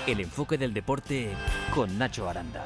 El enfoque del deporte con Nacho Aranda.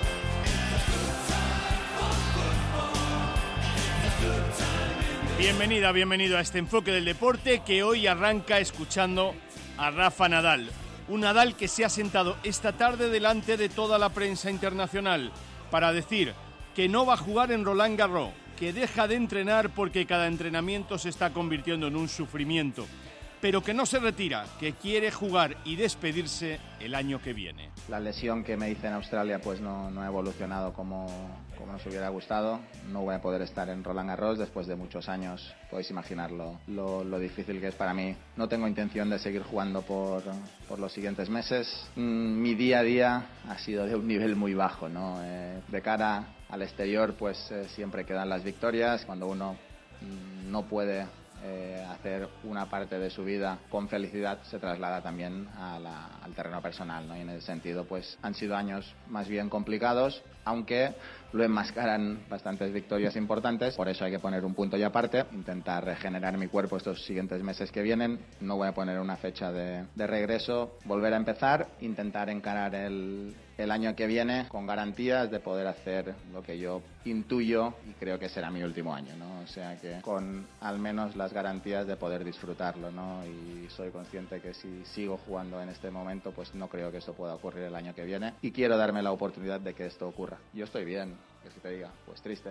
Bienvenido a este enfoque del deporte que hoy arranca escuchando a Rafa Nadal. Un Nadal que se ha sentado esta tarde delante de toda la prensa internacional para decir que no va a jugar en Roland Garros, que deja de entrenar porque cada entrenamiento se está convirtiendo en un sufrimiento, pero que no se retira, que quiere jugar y despedirse el año que viene. La lesión que me hice en Australia pues no ha evolucionado como nos hubiera gustado. No voy a poder estar en Roland Garros después de muchos años. Podéis imaginar lo difícil que es para mí. No tengo intención de seguir jugando por los siguientes meses. Mi día a día ha sido de un nivel muy bajo, ¿no? De cara al exterior pues siempre quedan las victorias. Cuando uno no puede hacer una parte de su vida con felicidad, se traslada también al terreno personal, ¿no? Y en ese sentido pues han sido años más bien complicados, aunque lo enmascaran bastantes victorias importantes. Por eso hay que poner un punto y aparte, intentar regenerar mi cuerpo estos siguientes meses que vienen. No voy a poner una fecha de regreso, volver a empezar, intentar encarar el año que viene con garantías de poder hacer lo que yo intuyo y creo que será mi último año, ¿no? O sea que con al menos las garantías de poder disfrutarlo, ¿no? Y soy consciente que si sigo jugando en este momento pues no creo que esto pueda ocurrir el año que viene y quiero darme la oportunidad de que esto ocurra. Yo estoy bien, que si te diga, pues triste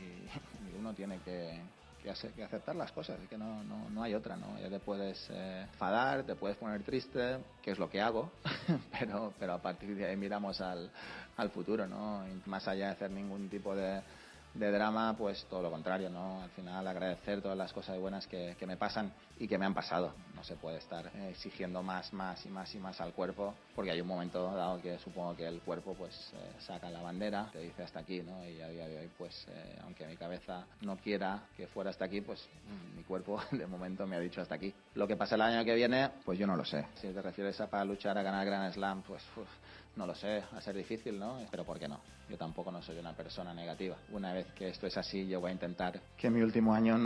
y uno tiene que aceptar las cosas, es que no hay otra, ¿no? Ya te puedes enfadar, te puedes poner triste, que es lo que hago, pero a partir de ahí miramos al futuro, ¿no? Y más allá de hacer ningún tipo de drama, pues todo lo contrario, ¿no? Al final agradecer todas las cosas buenas que me pasan y que me han pasado. No se puede estar exigiendo más al cuerpo, porque hay un momento dado que supongo que el cuerpo pues saca la bandera, te dice hasta aquí, ¿no? Y a día de hoy pues aunque mi cabeza no quiera que fuera hasta aquí, pues mi cuerpo de momento me ha dicho hasta aquí. Lo que pasa el año que viene, pues yo no lo sé. Si te refieres a para luchar a ganar Grand Slam, pues no lo sé, va a ser difícil, ¿no? Pero ¿por qué no? Yo tampoco no soy una persona negativa. Una vez que esto es así, yo voy a intentar que mi último año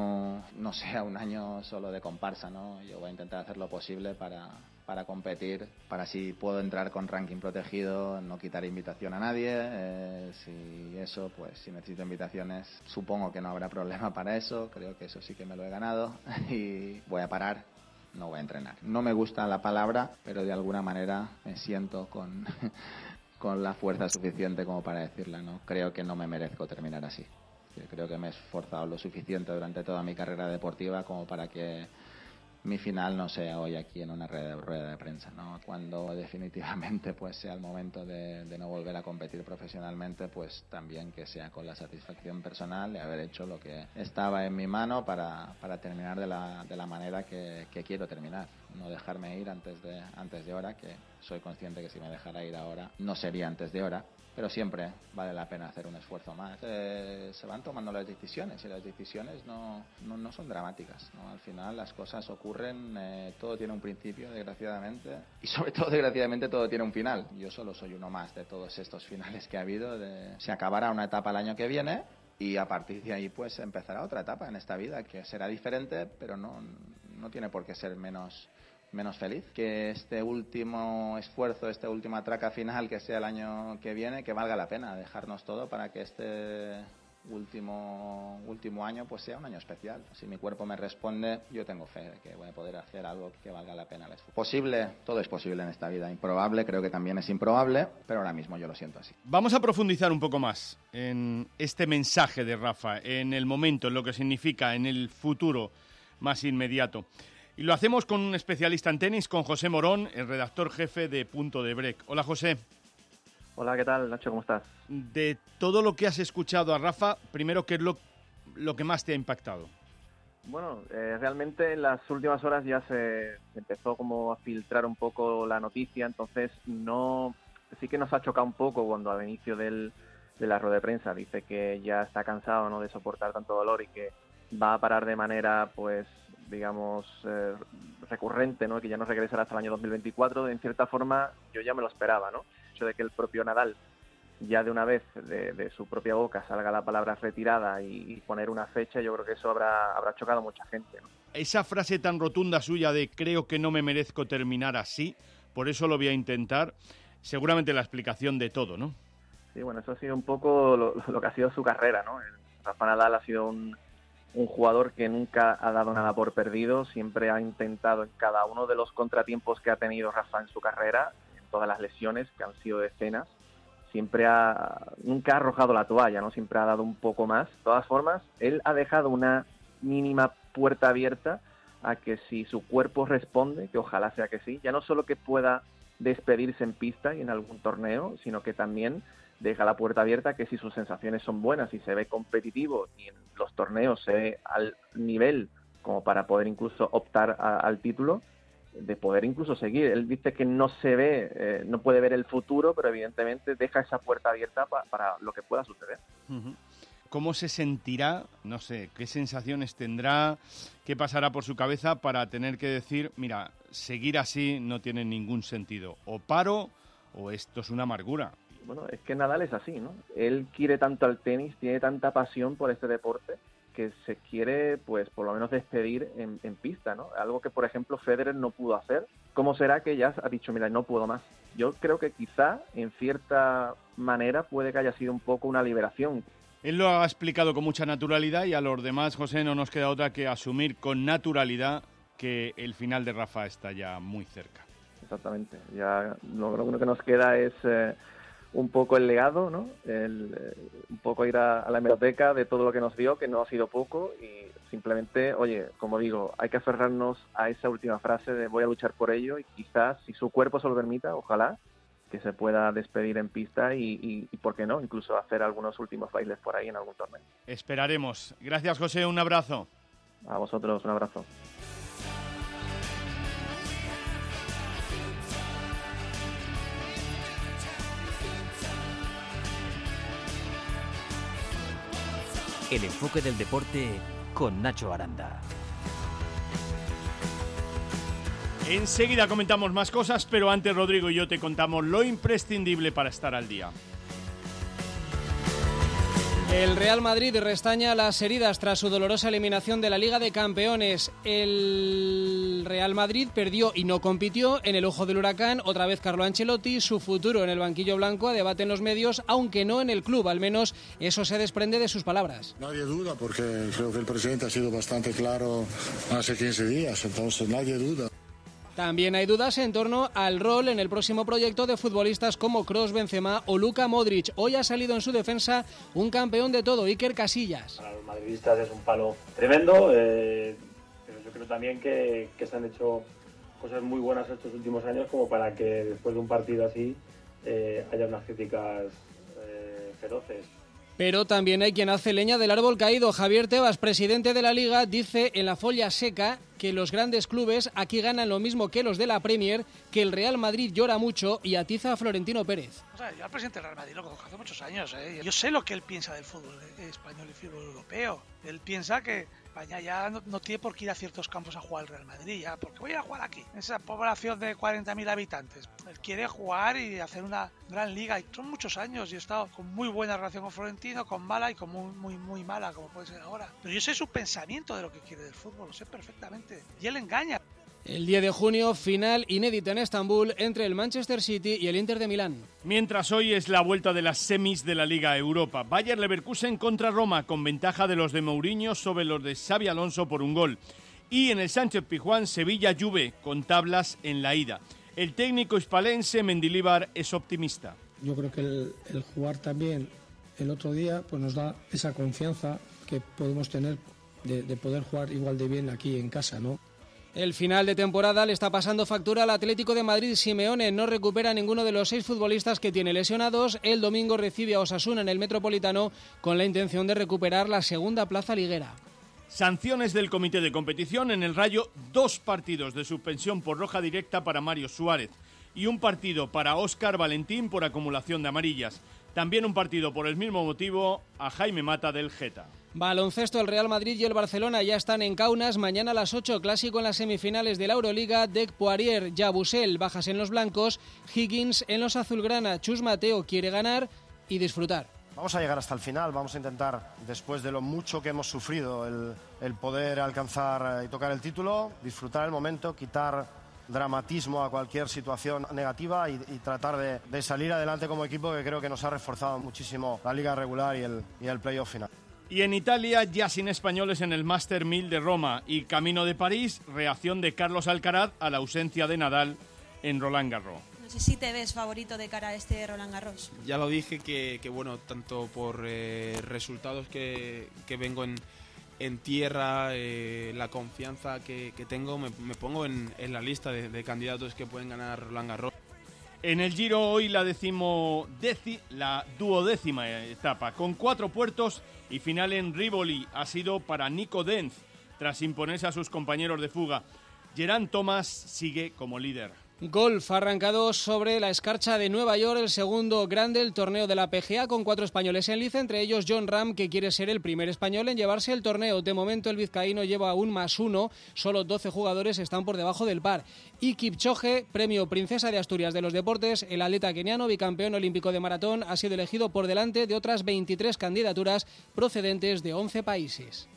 no sea un año solo de comparsa, ¿no? Yo voy a intentar hacer lo posible para competir, para si puedo entrar con ranking protegido, no quitar invitación a nadie. Si necesito invitaciones, supongo que no habrá problema para eso. Creo que eso sí que me lo he ganado y voy a parar. No voy a entrenar. No me gusta la palabra, pero de alguna manera me siento con la fuerza suficiente como para decirla, ¿no? Creo que no me merezco terminar así. Yo creo que me he esforzado lo suficiente durante toda mi carrera deportiva como para que mi final no sea hoy aquí en una rueda de prensa, ¿no? Cuando definitivamente pues sea el momento de no volver a competir profesionalmente, pues también que sea con la satisfacción personal de haber hecho lo que estaba en mi mano para terminar de la manera que quiero terminar. No dejarme ir antes de hora, que soy consciente que si me dejara ir ahora no sería antes de hora, pero siempre vale la pena hacer un esfuerzo más. Se van tomando las decisiones y las decisiones no son dramáticas, ¿no? Al final las cosas ocurren, todo tiene un principio, desgraciadamente, y sobre todo, desgraciadamente, todo tiene un final. Yo solo soy uno más de todos estos finales que ha habido. Se acabará una etapa el año que viene y a partir de ahí pues empezará otra etapa en esta vida que será diferente, pero no tiene por qué ser menos feliz. Que este último esfuerzo, esta última traca final que sea el año que viene, que valga la pena dejarnos todo para que este último año pues sea un año especial. Si mi cuerpo me responde, yo tengo fe de que voy a poder hacer algo que valga la pena el esfuerzo. Posible, todo es posible en esta vida. Improbable, creo que también es improbable, pero ahora mismo yo lo siento así. Vamos a profundizar un poco más en este mensaje de Rafa, en el momento, en lo que significa, en el futuro más inmediato. Y lo hacemos con un especialista en tenis, con José Morón, el redactor jefe de Punto de Break. Hola, José. Hola, ¿qué tal, Nacho? ¿Cómo estás? De todo lo que has escuchado a Rafa, primero, ¿qué es lo que más te ha impactado? Bueno, realmente en las últimas horas ya se empezó como a filtrar un poco la noticia, entonces sí que nos ha chocado un poco cuando al inicio de la rueda de prensa dice que ya está cansado, ¿no?, de soportar tanto dolor y que va a parar de manera, pues, digamos, recurrente, ¿no?, que ya no regresará hasta el año 2024. En cierta forma yo ya me lo esperaba, ¿no? El hecho de que el propio Nadal ya de una vez de su propia boca salga la palabra retirada y poner una fecha, yo creo que eso habrá chocado a mucha gente, ¿no? Esa frase tan rotunda suya de creo que no me merezco terminar así, por eso lo voy a intentar. Seguramente la explicación de todo, ¿no? Sí, bueno, eso ha sido un poco lo que ha sido su carrera, ¿no? Rafa Nadal ha sido un jugador que nunca ha dado nada por perdido, siempre ha intentado en cada uno de los contratiempos que ha tenido Rafa en su carrera, en todas las lesiones, que han sido decenas, nunca ha arrojado la toalla, ¿no? Siempre ha dado un poco más. De todas formas, él ha dejado una mínima puerta abierta a que si su cuerpo responde, que ojalá sea que sí, ya no solo que pueda despedirse en pista y en algún torneo, sino que también deja la puerta abierta que si sus sensaciones son buenas y se ve competitivo y en los torneos se ve al nivel como para poder incluso optar al título, de poder incluso seguir. Él dice que no se ve, no puede ver el futuro, pero evidentemente deja esa puerta abierta para lo que pueda suceder. Uh-huh. ¿Cómo se sentirá? No sé, ¿qué sensaciones tendrá? ¿Qué pasará por su cabeza para tener que decir, mira, seguir así no tiene ningún sentido? O paro o esto es una amargura. Bueno, es que Nadal es así, ¿no? Él quiere tanto al tenis, tiene tanta pasión por este deporte que se quiere, pues, por lo menos despedir en pista, ¿no? Algo que, por ejemplo, Federer no pudo hacer. ¿Cómo será que ya ha dicho, mira, no puedo más? Yo creo que quizá, en cierta manera, puede que haya sido un poco una liberación. Él lo ha explicado con mucha naturalidad y a los demás, José, no nos queda otra que asumir con naturalidad que el final de Rafa está ya muy cerca. Exactamente. Ya lo único que nos queda es un poco el legado, ¿no? Un poco ir a la hemeroteca de todo lo que nos dio, que no ha sido poco, y simplemente, oye, como digo, hay que aferrarnos a esa última frase de voy a luchar por ello, y quizás, si su cuerpo se lo permita, ojalá, que se pueda despedir en pista y ¿por qué no? Incluso hacer algunos últimos bailes por ahí en algún torneo. Esperaremos. Gracias, José, un abrazo. A vosotros, un abrazo. El enfoque del deporte con Nacho Aranda. Enseguida comentamos más cosas, pero antes Rodrigo y yo te contamos lo imprescindible para estar al día. El Real Madrid restaña las heridas tras su dolorosa eliminación de la Liga de Campeones. El Real Madrid perdió y no compitió en el ojo del huracán. Otra vez Carlo Ancelotti, su futuro en el banquillo blanco a debate en los medios, aunque no en el club. Al menos eso se desprende de sus palabras. Nadie duda, porque creo que el presidente ha sido bastante claro hace 15 días, entonces nadie duda. También hay dudas en torno al rol en el próximo proyecto de futbolistas como Kroos, Benzema o Luka Modric. Hoy ha salido en su defensa un campeón de todo, Iker Casillas. Para los madridistas es un palo tremendo, pero yo creo también que se han hecho cosas muy buenas estos últimos años como para que después de un partido así haya unas críticas feroces. Pero también hay quien hace leña del árbol caído. Javier Tebas, presidente de la Liga, dice en La Folla Seca que los grandes clubes aquí ganan lo mismo que los de la Premier, que el Real Madrid llora mucho y atiza a Florentino Pérez. O sea, yo al presidente del Real Madrid lo conozco hace muchos años. Yo sé lo que él piensa del fútbol español y fútbol europeo. Él piensa que España ya no tiene por qué ir a ciertos campos a jugar el Real Madrid, ya, porque voy a jugar aquí, en esa población de 40.000 habitantes. Él quiere jugar y hacer una gran liga, y son muchos años, y he estado con muy buena relación con Florentino, con mala y con muy mala, como puede ser ahora. Pero yo sé su pensamiento de lo que quiere del fútbol, lo sé perfectamente, y él engaña. El 10 de junio, final inédita en Estambul entre el Manchester City y el Inter de Milán. Mientras hoy es la vuelta de las semis de la Liga Europa. Bayer Leverkusen contra Roma, con ventaja de los de Mourinho sobre los de Xabi Alonso por un gol. Y en el Sánchez-Pizjuán, Sevilla-Juve, con tablas en la ida. El técnico hispalense Mendilibar es optimista. Yo creo que el jugar también el otro día pues nos da esa confianza que podemos tener de poder jugar igual de bien aquí en casa, ¿no? El final de temporada le está pasando factura al Atlético de Madrid. Simeone no recupera a ninguno de los 6 futbolistas que tiene lesionados. El domingo recibe a Osasuna en el Metropolitano con la intención de recuperar la segunda plaza liguera. Sanciones del comité de competición. En el Rayo, 2 partidos de suspensión por roja directa para Mario Suárez y un partido para Óscar Valentín por acumulación de amarillas. También un partido por el mismo motivo a Jaime Mata del Geta. Baloncesto, el Real Madrid y el Barcelona ya están en Kaunas. Mañana a las 8, clásico en las semifinales de la Euroliga. Dec Poirier, Yabusel, bajas en los blancos. Higgins en los azulgrana. Chus Mateo quiere ganar y disfrutar. Vamos a llegar hasta el final, vamos a intentar, después de lo mucho que hemos sufrido, el poder alcanzar y tocar el título, disfrutar el momento, quitar dramatismo a cualquier situación negativa y tratar de salir adelante como equipo, que creo que nos ha reforzado muchísimo la liga regular y el playoff final. Y en Italia, ya sin españoles en el Master 1000 de Roma y camino de París, reacción de Carlos Alcaraz a la ausencia de Nadal en Roland Garros. No sé si te ves favorito de cara a este Roland Garros. Ya lo dije que bueno, tanto por resultados que vengo en tierra, la confianza que tengo, me pongo en la lista de candidatos que pueden ganar Roland Garros. En el Giro hoy la duodécima etapa, con 4 puertos y final en Rivoli, ha sido para Nico Denz, tras imponerse a sus compañeros de fuga. Geraint Thomas sigue como líder. Golf ha arrancado sobre la escarcha de Nueva York, el segundo grande del torneo de la PGA, con 4 españoles en liza, entre ellos Jon Rahm, que quiere ser el primer español en llevarse el torneo. De momento el vizcaíno lleva un +1, solo 12 jugadores están por debajo del par. Y Kipchoge, premio Princesa de Asturias de los deportes, el atleta keniano, bicampeón olímpico de maratón, ha sido elegido por delante de otras 23 candidaturas procedentes de 11 países.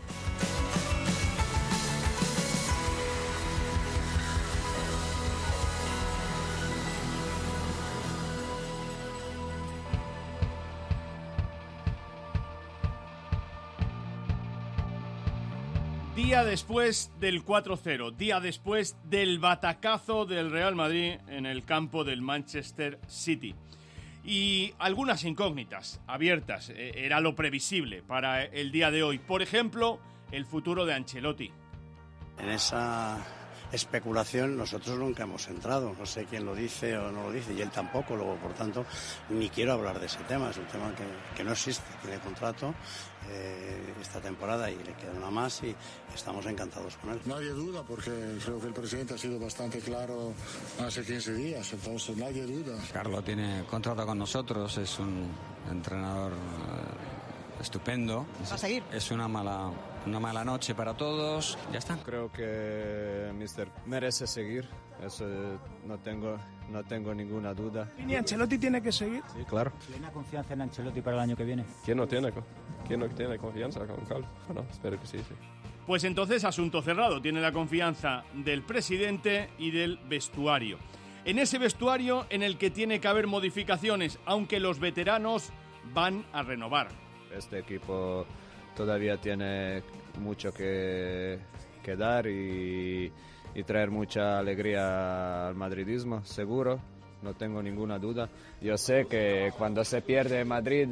Día después del 4-0, día después del batacazo del Real Madrid en el campo del Manchester City. Y algunas incógnitas abiertas, era lo previsible para el día de hoy. Por ejemplo, el futuro de Ancelotti. En esa especulación nosotros nunca hemos entrado, no sé quién lo dice o no lo dice, y él tampoco, luego por tanto ni quiero hablar de ese tema, es un tema que no existe, tiene contrato esta temporada y le queda una más y estamos encantados con él. Nadie duda, porque creo que el presidente ha sido bastante claro hace 15 días, entonces nadie duda. Carlos tiene contrato con nosotros, es un entrenador estupendo. ¿Va a seguir? Es una mala noche para todos. Ya está. Creo que Mister merece seguir. Eso no tengo ninguna duda. ¿Y Ancelotti tiene que seguir? Sí, claro. ¿Tiene confianza en Ancelotti para el año que viene? ¿Quién no tiene confianza con Carlos? Bueno, espero que sí. Pues entonces asunto cerrado. Tiene la confianza del presidente y del vestuario. En ese vestuario en el que tiene que haber modificaciones, aunque los veteranos van a renovar. Este equipo todavía tiene mucho que dar y traer mucha alegría al madridismo, seguro, no tengo ninguna duda. Yo sé que cuando se pierde en Madrid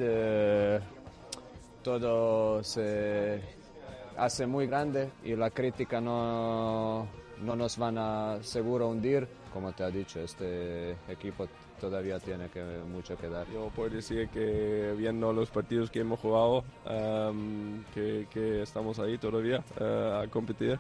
todo se hace muy grande y la crítica no nos van a seguro hundir. Como te ha dicho, este equipo todavía tiene mucho que dar. Yo puedo decir que viendo los partidos que hemos jugado, que estamos ahí todavía a competir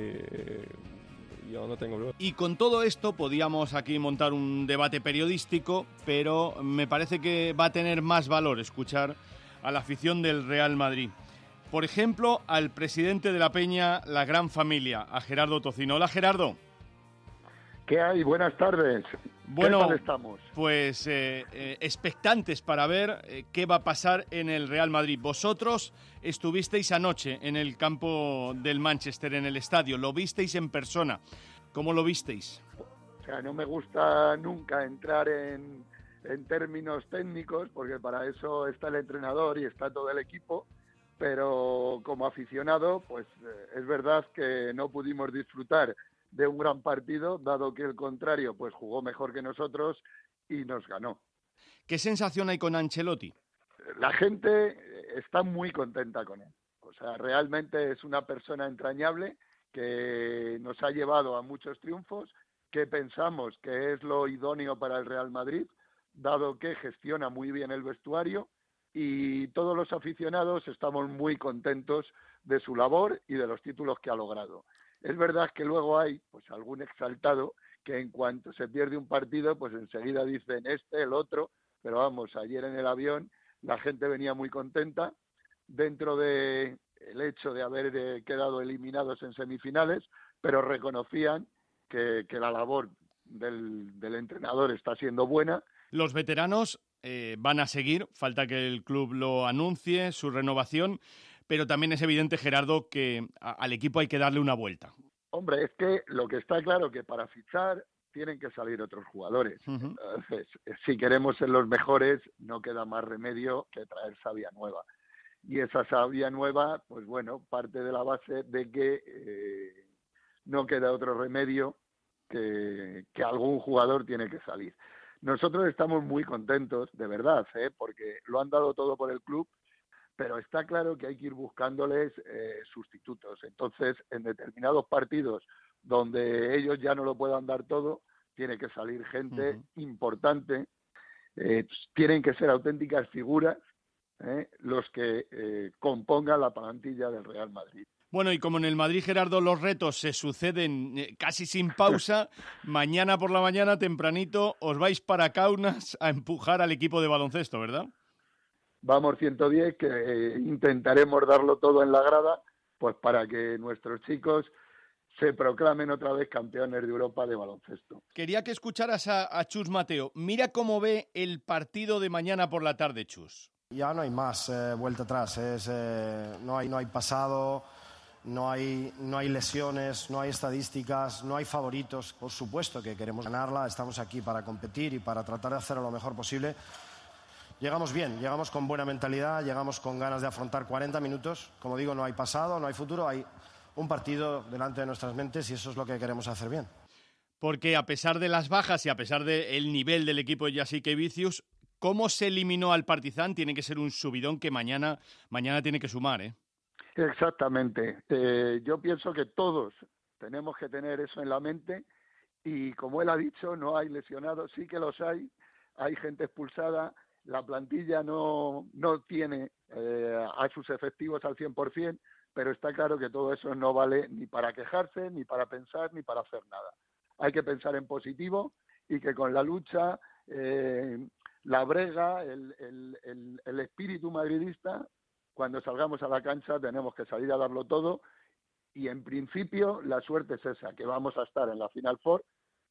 y yo no tengo duda. Y con todo esto podíamos aquí montar un debate periodístico, pero me parece que va a tener más valor escuchar a la afición del Real Madrid. Por ejemplo, al presidente de la Peña, la Gran Familia, a Gerardo Tocino. Hola, Gerardo. ¿Qué hay? Buenas tardes. Bueno, ¿qué tal estamos? Pues expectantes para ver qué va a pasar en el Real Madrid. Vosotros estuvisteis anoche en el campo del Manchester, en el estadio, lo visteis en persona. ¿Cómo lo visteis? O sea, no me gusta nunca entrar en términos técnicos, porque para eso está el entrenador y está todo el equipo, pero como aficionado, pues es verdad que no pudimos disfrutar de un gran partido, dado que el contrario pues jugó mejor que nosotros y nos ganó. ¿Qué sensación hay con Ancelotti? La gente está muy contenta con él. O sea, realmente es una persona entrañable que nos ha llevado a muchos triunfos, que pensamos que es lo idóneo para el Real Madrid, dado que gestiona muy bien el vestuario, y todos los aficionados estamos muy contentos de su labor y de los títulos que ha logrado. Es verdad que luego hay pues algún exaltado que en cuanto se pierde un partido, pues enseguida dicen el otro, pero vamos, ayer en el avión la gente venía muy contenta dentro de el hecho de haber quedado eliminados en semifinales, pero reconocían que la labor del entrenador está siendo buena. Los veteranos van a seguir, falta que el club lo anuncie, su renovación, pero también es evidente, Gerardo, que al equipo hay que darle una vuelta. Hombre, es que lo que está claro que para fichar tienen que salir otros jugadores. Entonces, si queremos ser los mejores, no queda más remedio que traer savia nueva. Y esa savia nueva, pues bueno, parte de la base de que no queda otro remedio que algún jugador tiene que salir. Nosotros estamos muy contentos, de verdad, porque lo han dado todo por el club, pero está claro que hay que ir buscándoles sustitutos. Entonces, en determinados partidos donde ellos ya no lo puedan dar todo, tiene que salir gente importante, tienen que ser auténticas figuras los que compongan la plantilla del Real Madrid. Bueno, y como en el Madrid, Gerardo, los retos se suceden casi sin pausa, mañana por la mañana, tempranito, os vais para Kaunas a empujar al equipo de baloncesto, ¿verdad? Vamos 110, que intentaremos darlo todo en la grada, pues para que nuestros chicos se proclamen otra vez campeones de Europa de baloncesto. Quería que escucharas a Chus Mateo. Mira cómo ve el partido de mañana por la tarde, Chus. Ya no hay más vuelta atrás, no hay pasado, no hay lesiones, no hay estadísticas, no hay favoritos. Por supuesto que queremos ganarla, estamos aquí para competir y para tratar de hacerlo lo mejor posible. Llegamos bien, llegamos con buena mentalidad, llegamos con ganas de afrontar 40 minutos. Como digo, no hay pasado, no hay futuro, hay un partido delante de nuestras mentes y eso es lo que queremos hacer bien. Porque a pesar de las bajas y a pesar del nivel del equipo de Jasique Vicius, ¿cómo se eliminó al Partizan? Tiene que ser un subidón que mañana tiene que sumar, ¿eh? Exactamente. Yo pienso que todos tenemos que tener eso en la mente y, como él ha dicho, no hay lesionados, sí que los hay gente expulsada. La plantilla no tiene a sus efectivos al 100%, pero está claro que todo eso no vale ni para quejarse, ni para pensar, ni para hacer nada. Hay que pensar en positivo y que con la lucha, la brega, el espíritu madridista, cuando salgamos a la cancha tenemos que salir a darlo todo y en principio la suerte es esa, que vamos a estar en la Final Four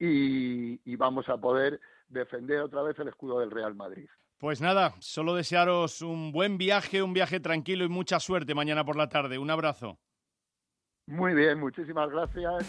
y vamos a poder defender otra vez el escudo del Real Madrid. Pues nada, solo desearos un buen viaje, un viaje tranquilo y mucha suerte mañana por la tarde. Un abrazo. Muy bien, muchísimas gracias.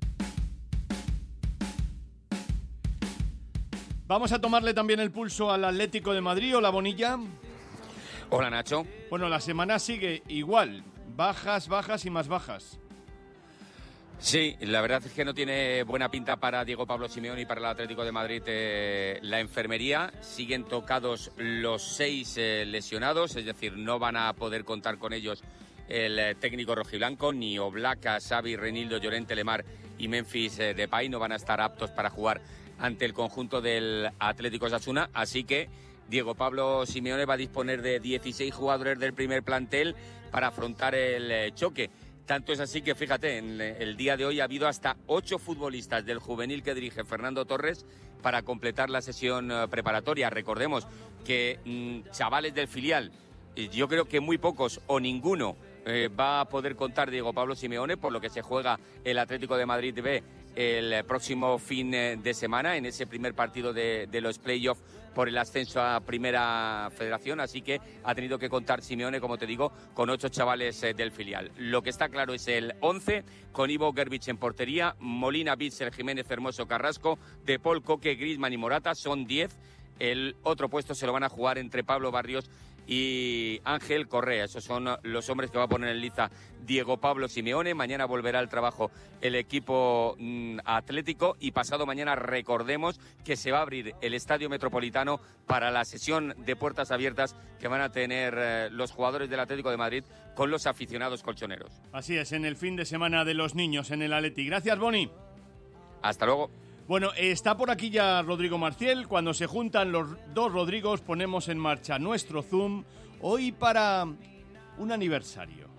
Vamos a tomarle también el pulso al Atlético de Madrid. Hola, Bonilla. Hola, Nacho. Bueno, la semana sigue igual. Bajas y más bajas. Sí, la verdad es que no tiene buena pinta para Diego Pablo Simeone y para el Atlético de Madrid la enfermería. Siguen tocados los 6 lesionados, es decir, no van a poder contar con ellos el técnico rojiblanco, ni Oblak, Xavi, Reinildo, Llorente, Lemar y Memphis Depay no van a estar aptos para jugar ante el conjunto del Atlético Osasuna, así que Diego Pablo Simeone va a disponer de 16 jugadores del primer plantel para afrontar el choque. Tanto es así que, fíjate, en el día de hoy ha habido hasta 8 futbolistas del juvenil que dirige Fernando Torres para completar la sesión preparatoria. Recordemos que chavales del filial, yo creo que muy pocos o ninguno va a poder contar Diego Pablo Simeone, por lo que se juega el Atlético de Madrid B el próximo fin de semana en ese primer partido de los playoffs por el ascenso a Primera Federación, así que ha tenido que contar Simeone, como te digo, con 8 chavales del filial. Lo que está claro es el 11, con Ivo Gervich en portería, Molina, Bitzel, Jiménez, Hermoso, Carrasco, De Paul, Coque, Griezmann y Morata, son 10. El otro puesto se lo van a jugar entre Pablo Barrios y Ángel Correa. Esos son los hombres que va a poner en liza Diego Pablo Simeone. Mañana volverá al trabajo el equipo atlético y pasado mañana recordemos que se va a abrir el Estadio Metropolitano para la sesión de puertas abiertas que van a tener los jugadores del Atlético de Madrid con los aficionados colchoneros. Así es, en el fin de semana de los niños en el Atleti. Gracias, Boni. Hasta luego. Bueno, está por aquí ya Rodrigo Marciel. Cuando se juntan los dos Rodrigos ponemos en marcha nuestro Zoom hoy para un aniversario.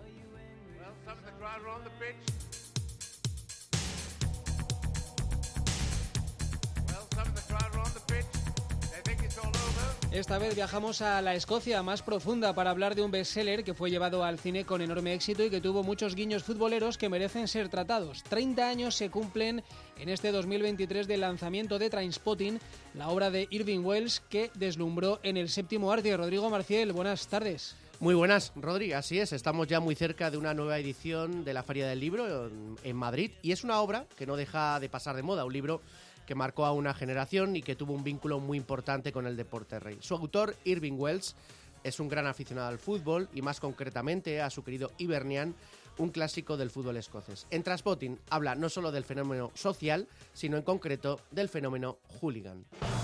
Esta vez viajamos a la Escocia más profunda para hablar de un bestseller que fue llevado al cine con enorme éxito y que tuvo muchos guiños futboleros que merecen ser tratados. 30 años se cumplen en este 2023 del lanzamiento de Trainspotting, la obra de Irving Welsh que deslumbró en el séptimo arte. Rodrigo Marciel, buenas tardes. Muy buenas, Rodri, así es, estamos ya muy cerca de una nueva edición de la Feria del Libro en Madrid y es una obra que no deja de pasar de moda, un libro que marcó a una generación y que tuvo un vínculo muy importante con el deporte rey. Su autor, Irving Welsh, es un gran aficionado al fútbol y más concretamente a su querido Hibernian, un clásico del fútbol escocés. En Trainspotting habla no solo del fenómeno social, sino en concreto del fenómeno hooligan.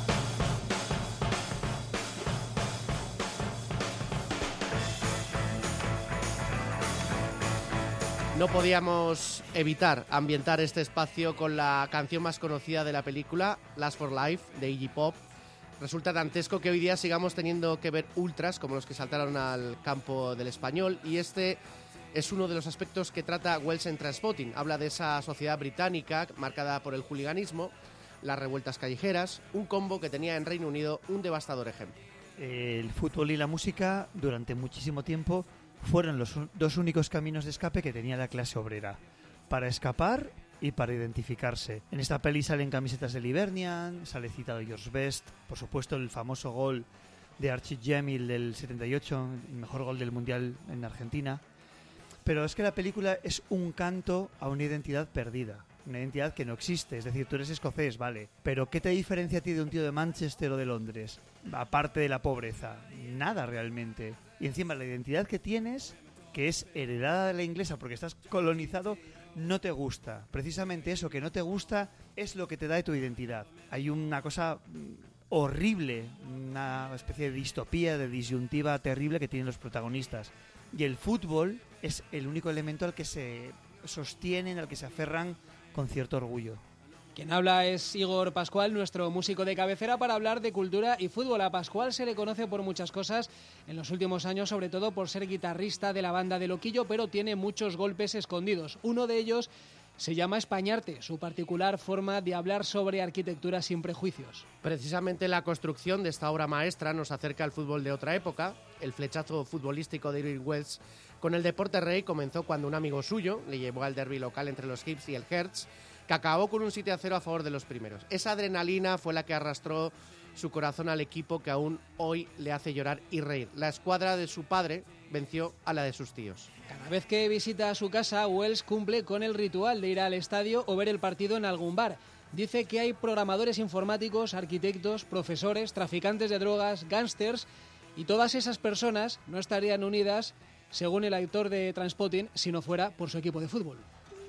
No podíamos evitar ambientar este espacio con la canción más conocida de la película, Last for Life, de Iggy Pop. Resulta dantesco que hoy día sigamos teniendo que ver ultras como los que saltaron al campo del Español, y este es uno de los aspectos que trata Welsh en Trainspotting. Habla de esa sociedad británica marcada por el hooliganismo, las revueltas callejeras, un combo que tenía en Reino Unido un devastador ejemplo. El fútbol y la música durante muchísimo tiempo fueron los dos únicos caminos de escape que tenía la clase obrera, para escapar y para identificarse. En esta peli salen camisetas del Hibernian, sale citado George Best, por supuesto el famoso gol de Archie Gemmill del 78, el mejor gol del Mundial en Argentina. Pero es que la película es un canto a una identidad perdida, una identidad que no existe. Es decir, tú eres escocés, vale, pero ¿qué te diferencia a ti de un tío de Manchester o de Londres? Aparte de la pobreza, nada realmente. Y encima la identidad que tienes, que es heredada de la inglesa porque estás colonizado, no te gusta. Precisamente eso que no te gusta es lo que te da de tu identidad. Hay una cosa horrible, una especie de distopía, de disyuntiva terrible que tienen los protagonistas. Y el fútbol es el único elemento al que se sostienen, al que se aferran con cierto orgullo. Quien habla es Igor Pascual, nuestro músico de cabecera, para hablar de cultura y fútbol. A Pascual se le conoce por muchas cosas en los últimos años, sobre todo por ser guitarrista de la banda de Loquillo, pero tiene muchos golpes escondidos. Uno de ellos se llama Españarte, su particular forma de hablar sobre arquitectura sin prejuicios. Precisamente la construcción de esta obra maestra nos acerca al fútbol de otra época. El flechazo futbolístico de Irving Welsh con el deporte rey comenzó cuando un amigo suyo le llevó al derbi local entre los Hibs y el Hearts, que acabó con un 7-0 a favor de los primeros. Esa adrenalina fue la que arrastró su corazón al equipo que aún hoy le hace llorar y reír. La escuadra de su padre venció a la de sus tíos. Cada vez que visita su casa, Welsh cumple con el ritual de ir al estadio o ver el partido en algún bar. Dice que hay programadores informáticos, arquitectos, profesores, traficantes de drogas, gángsters, y todas esas personas no estarían unidas, según el autor de Trainspotting, si no fuera por su equipo de fútbol.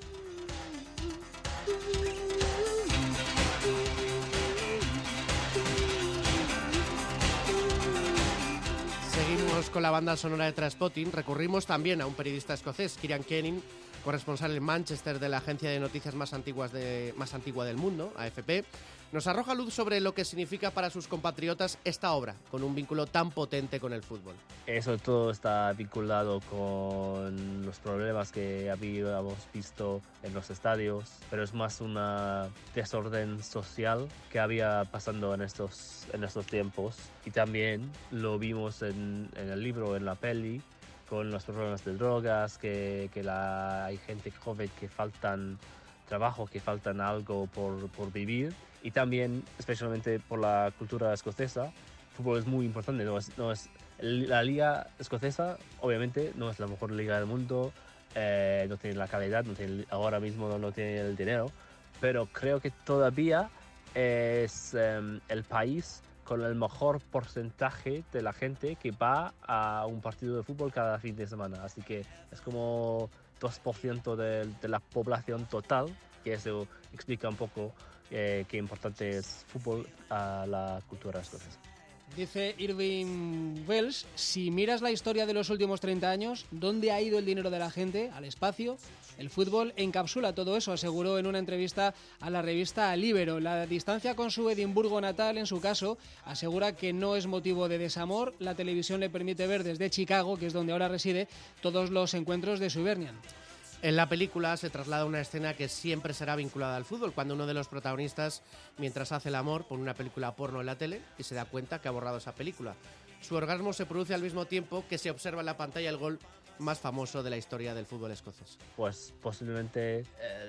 Seguimos con la banda sonora de Trainspotting. Recurrimos también a un periodista escocés, Kieran Kenning, corresponsal en Manchester de la agencia de noticias más antigua del mundo, AFP. Nos arroja luz sobre lo que significa para sus compatriotas esta obra, con un vínculo tan potente con el fútbol. Eso todo está vinculado con los problemas que habíamos visto en los estadios, pero es más una desorden social que había pasando en estos tiempos. Y también lo vimos en el libro, en la peli, con los problemas de drogas, que hay gente joven que faltan trabajo, que faltan algo por vivir. Y también, especialmente por la cultura escocesa, el fútbol es muy importante. La liga escocesa, obviamente, no es la mejor liga del mundo, no tiene la calidad, ahora mismo no tiene el dinero, pero creo que todavía es el país con el mejor porcentaje de la gente que va a un partido de fútbol cada fin de semana. Así que es como 2% de la población total, que eso explica un poco qué importante es fútbol a la cultura escocesa. Dice Irving Welsh, si miras la historia de los últimos 30 años, ¿dónde ha ido el dinero de la gente? Al espacio. El fútbol encapsula todo eso, aseguró en una entrevista a la revista Libero. La distancia con su Edimburgo natal, en su caso, asegura que no es motivo de desamor. La televisión le permite ver desde Chicago, que es donde ahora reside, todos los encuentros de su Hibernian. En la película se traslada una escena que siempre será vinculada al fútbol, cuando uno de los protagonistas, mientras hace el amor, pone una película porno en la tele y se da cuenta que ha borrado esa película. Su orgasmo se produce al mismo tiempo que se observa en la pantalla el gol más famoso de la historia del fútbol escocés. Pues posiblemente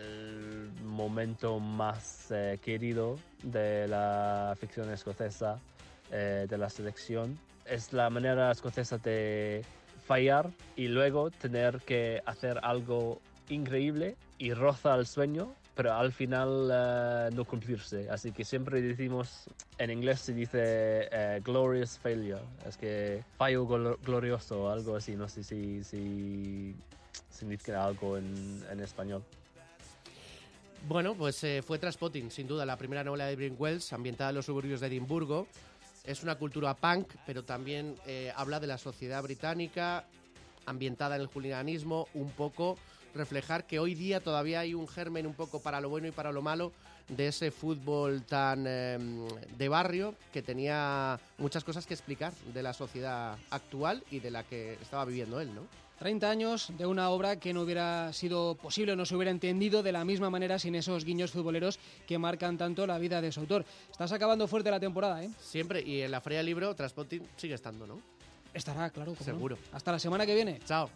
el momento más querido de la ficción escocesa, de la selección, es la manera escocesa de fallar y luego tener que hacer algo increíble y roza el sueño, pero al final no cumplirse. Así que siempre decimos, en inglés se dice glorious failure, es que fallo glorioso, algo así, no sé si significa algo en español. Bueno, pues fue Trainspotting, sin duda, la primera novela de Bryn Wells, ambientada en los suburbios de Edimburgo. Es una cultura punk, pero también habla de la sociedad británica, ambientada en el hooliganismo, un poco reflejar que hoy día todavía hay un germen un poco para lo bueno y para lo malo de ese fútbol tan de barrio, que tenía muchas cosas que explicar de la sociedad actual y de la que estaba viviendo él, ¿no? 30 años de una obra que no hubiera sido posible, no se hubiera entendido de la misma manera sin esos guiños futboleros que marcan tanto la vida de su autor. Estás acabando fuerte la temporada, ¿eh? Siempre, y en la Feria del Libro Trainspotting sigue estando, ¿no? Estará, claro. Seguro. No. Hasta la semana que viene. Chao.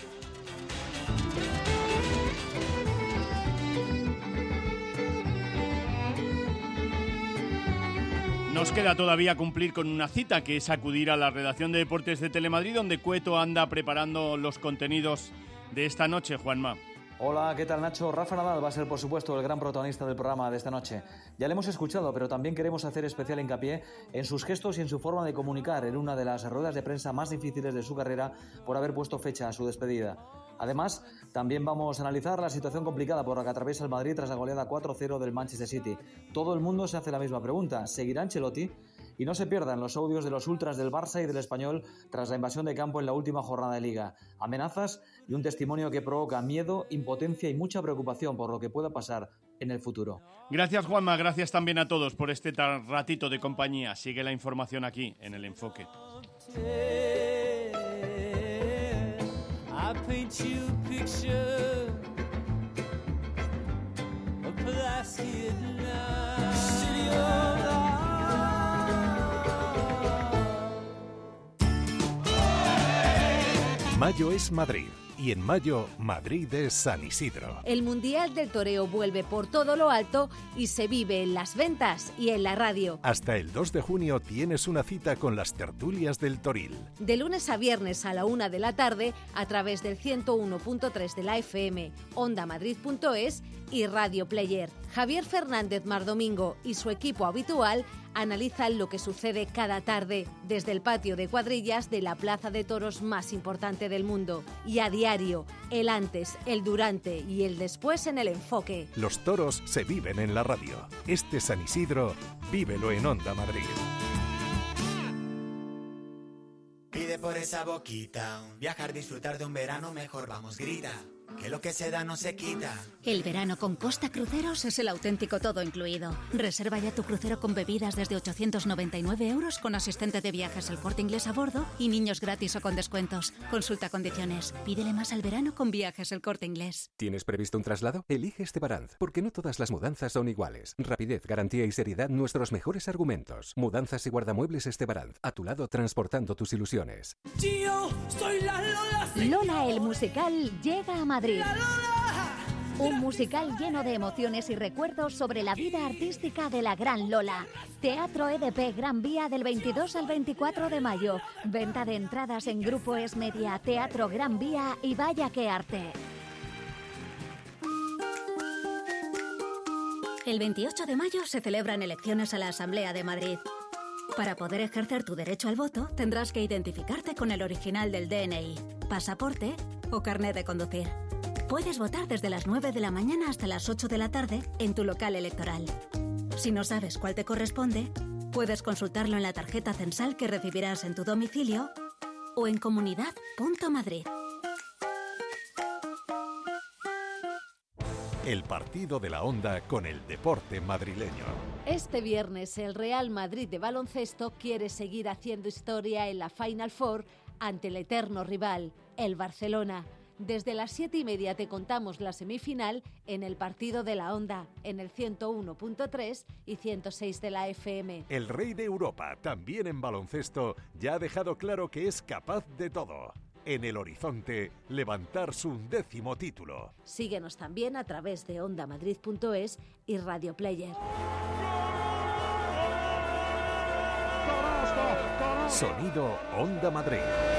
Nos queda todavía cumplir con una cita, que es acudir a la redacción de Deportes de Telemadrid, donde Cueto anda preparando los contenidos de esta noche, Juanma. Hola, ¿qué tal, Nacho? Rafa Nadal va a ser, por supuesto, el gran protagonista del programa de esta noche. Ya le hemos escuchado, pero también queremos hacer especial hincapié en sus gestos y en su forma de comunicar en una de las ruedas de prensa más difíciles de su carrera por haber puesto fecha a su despedida. Además, también vamos a analizar la situación complicada por la que atraviesa el Madrid tras la goleada 4-0 del Manchester City. Todo el mundo se hace la misma pregunta: ¿seguirá Ancelotti? Y no se pierdan los audios de los ultras del Barça y del Español tras la invasión de campo en la última jornada de Liga. Amenazas y un testimonio que provoca miedo, impotencia y mucha preocupación por lo que pueda pasar en el futuro. Gracias, Juanma. Gracias también a todos por este ratito de compañía. Sigue la información aquí, en El Enfoque. I paint you a picture of placid light. City of Mayo es Madrid. Y en mayo, Madrid es San Isidro. El Mundial del Toreo vuelve por todo lo alto y se vive en las ventas y en la radio. Hasta el 2 de junio tienes una cita con las tertulias del Toril. De lunes a viernes a la 1 de la tarde a través del 101.3 de la FM, ondamadrid.es y Radio Player. Javier Fernández Mardomingo y su equipo habitual analizan lo que sucede cada tarde desde el patio de cuadrillas de la plaza de toros más importante del mundo. Y a diario, el antes, el durante y el después en El Enfoque. Los toros se viven en la radio. Este San Isidro, vívelo en Onda Madrid. Pide por esa boquita, viajar, disfrutar de un verano mejor, vamos, grita. Que lo que se da no se quita. El verano con Costa Cruceros es el auténtico todo incluido. Reserva ya tu crucero con bebidas desde 899 euros con asistente de viajes El Corte Inglés a bordo y niños gratis o con descuentos. Consulta condiciones. Pídele más al verano con Viajes El Corte Inglés. ¿Tienes previsto un traslado? Elige Estebaranz, porque no todas las mudanzas son iguales. Rapidez, garantía y seriedad, nuestros mejores argumentos. Mudanzas y guardamuebles Estebaranz. A tu lado, transportando tus ilusiones. Tío, soy la Lola. Lola el musical llega a Madrid. Un musical lleno de emociones y recuerdos sobre la vida artística de la gran Lola. Teatro EDP Gran Vía del 22 al 24 de mayo. Venta de entradas en Grupo Es Media, Teatro Gran Vía y Vaya que Arte. El 28 de mayo se celebran elecciones a la Asamblea de Madrid. Para poder ejercer tu derecho al voto, tendrás que identificarte con el original del DNI, pasaporte o carnet de conducir. Puedes votar desde las 9 de la mañana hasta las 8 de la tarde en tu local electoral. Si no sabes cuál te corresponde, puedes consultarlo en la tarjeta censal que recibirás en tu domicilio o en comunidad.madrid. El partido de la Onda con el deporte madrileño. Este viernes el Real Madrid de baloncesto quiere seguir haciendo historia en la Final Four ante el eterno rival, el Barcelona. Desde las 7:30 te contamos la semifinal en el partido de la Onda, en el 101.3 y 106 de la FM. El rey de Europa, también en baloncesto, ya ha dejado claro que es capaz de todo. En el horizonte, levantar su 11º título. Síguenos también a través de ondamadrid.es y Radio Player. Sonido Onda Madrid.